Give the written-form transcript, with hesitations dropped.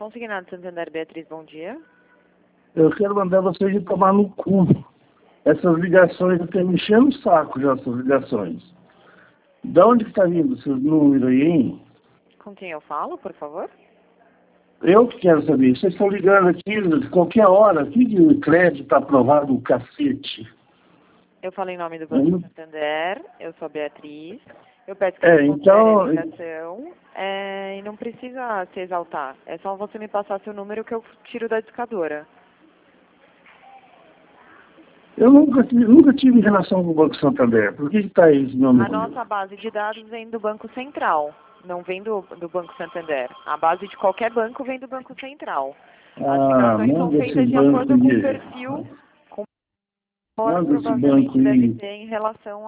Consignado Santander, Beatriz, bom dia. Eu quero mandar vocês de tomar no cu. Essas ligações, eu tenho me enchendo o saco já, essas ligações. De onde que tá vindo esses números aí, hein? Com quem eu falo, por favor? Eu que quero saber. Vocês estão ligando aqui qualquer hora. Aqui de crédito tá aprovado o cacete. Eu falo em nome do Banco Santander, eu sou a Beatriz. Eu peço que É, você então... considere a ligação e não precisa se exaltar. É só você me passar seu número que eu tiro da discadora. Eu nunca tive relação com o Banco Santander. Por que está aí esse nome? A nossa base de dados vem do Banco Central, não vem do Banco Santander. A base de qualquer banco vem do Banco Central. As ligações são feitas de acordo com o perfil, com a Manda esse provavelmente banco aí. deve ter em relação